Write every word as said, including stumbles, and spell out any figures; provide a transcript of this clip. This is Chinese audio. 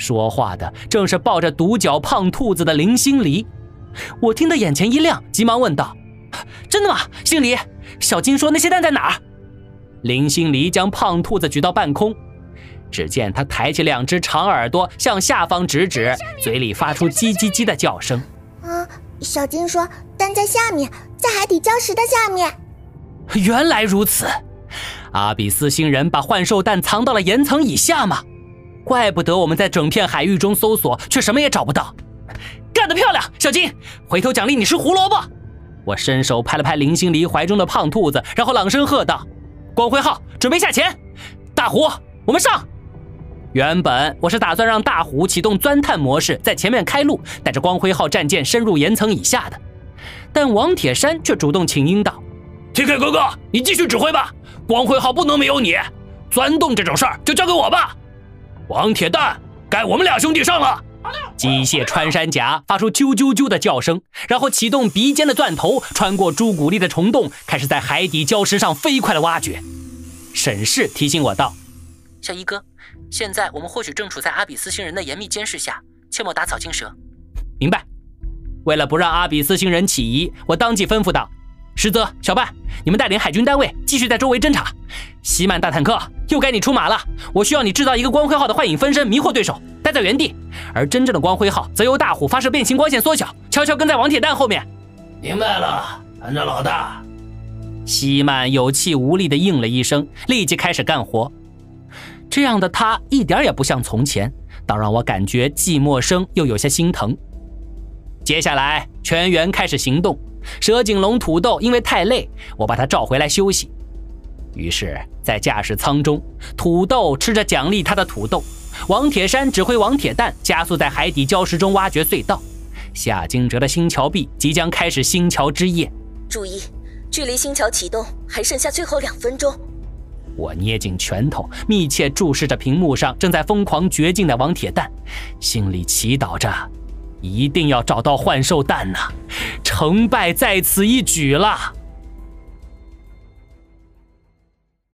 说话的正是抱着独角胖兔子的林心离。我听得眼前一亮，急忙问道：真的吗？心离，小金说那些蛋在哪儿？林心离将胖兔子举到半空，只见他抬起两只长耳朵向下方指指，嘴里发出叽叽叽的叫声。 啊，小金说蛋在下面，在海底礁石的下面。 原来如此，阿比斯星人把幻兽蛋藏到了岩层以下吗？怪不得我们在整片海域中搜索，却什么也找不到。干得漂亮，小金！回头奖励你吃胡萝卜。我伸手拍了拍林心离怀中的胖兔子，然后朗声喝道：光辉号准备下潜，大虎，我们上！原本我是打算让大虎启动钻探模式，在前面开路，带着光辉号战舰深入岩层以下的，但王铁山却主动请缨道： T K 哥哥，你继续指挥吧，光辉号不能没有你，钻洞这种事儿就交给我吧。王铁蛋，该我们俩兄弟上了。机械穿山甲发出啾啾啾的叫声，然后启动鼻尖的钻头，穿过朱古力的虫洞，开始在海底礁石上飞快的挖掘。沈氏提醒我道：小一哥，现在我们或许正处在阿比斯星人的严密监视下，切莫打草惊蛇。明白。为了不让阿比斯星人起疑，我当即吩咐道：石泽、小半，你们带领海军单位继续在周围侦查。西曼大坦克，又该你出马了，我需要你制造一个光辉号的幻影分身，迷惑对手，待在原地。而真正的光辉号则由大虎发射变形光线缩小，悄悄跟在王铁蛋后面。 明白了，团长老大。 西曼有气无力地应了一声，立即开始干活。这样的他一点也不像从前，倒让我感觉既陌生又有些心疼。接下来全员开始行动，蛇颈龙土豆因为太累，我把他召回来休息。于是在驾驶舱中，土豆吃着奖励他的土豆，王铁山指挥王铁蛋加速在海底礁石中挖掘隧道。夏金哲的星桥壁即将开始星桥之夜， 注意，距离星桥启动还剩下最后两分钟。 我捏紧拳头，密切注视着屏幕上正在疯狂掘进的王铁蛋，心里祈祷着一定要找到幻兽蛋呐，成败在此一举了。